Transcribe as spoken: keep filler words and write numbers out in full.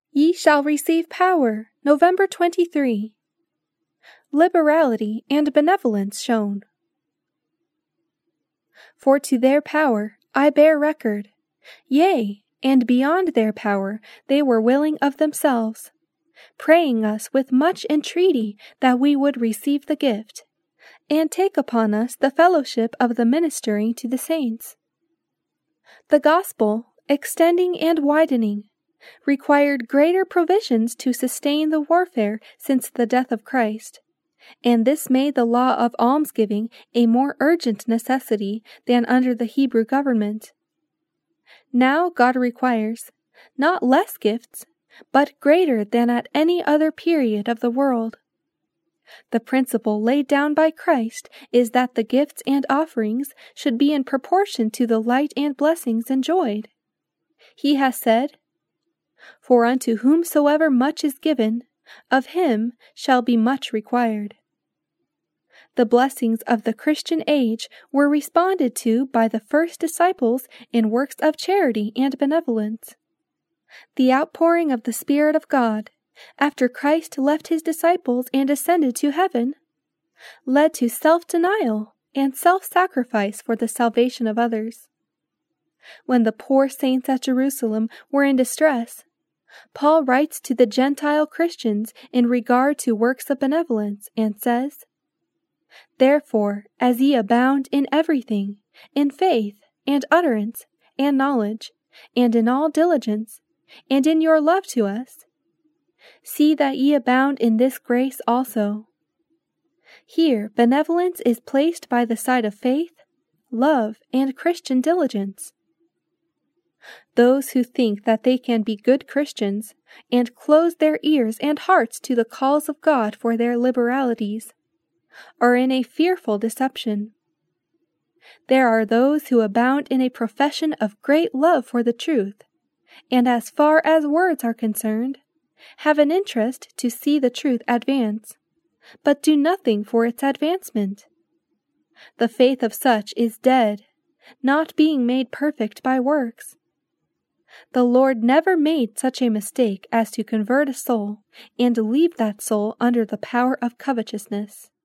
Ye shall receive power, November twenty-third. Liberality and benevolence shown. For to their power I bear record, yea, and beyond their power they were willing of themselves, praying us with much entreaty that we would receive the gift, and take upon us the fellowship of the ministering to the saints. The gospel, extending and widening, required greater provisions to sustain the warfare since the death of Christ, and this made the law of almsgiving a more urgent necessity than under the Hebrew government. Now God requires, not less gifts, but greater than at any other period of the world. The principle laid down by Christ is that the gifts and offerings should be in proportion to the light and blessings enjoyed. He has said, "For unto whomsoever much is given, of him shall be much required." The blessings of the Christian age were responded to by the first disciples in works of charity and benevolence. The outpouring of the Spirit of God, after Christ left his disciples and ascended to heaven, led to self-denial and self-sacrifice for the salvation of others. When the poor saints at Jerusalem were in distress, Paul writes to the Gentile Christians in regard to works of benevolence and says, "Therefore, as ye abound in everything, in faith, and utterance, and knowledge, and in all diligence, and in your love to us, see that ye abound in this grace also." Here, benevolence is placed by the side of faith, love, and Christian diligence. Those who think that they can be good Christians and close their ears and hearts to the calls of God for their liberalities are in a fearful deception. There are those who abound in a profession of great love for the truth, and as far as words are concerned, have an interest to see the truth advance, but do nothing for its advancement. The faith of such is dead, not being made perfect by works. The Lord never made such a mistake as to convert a soul and leave that soul under the power of covetousness.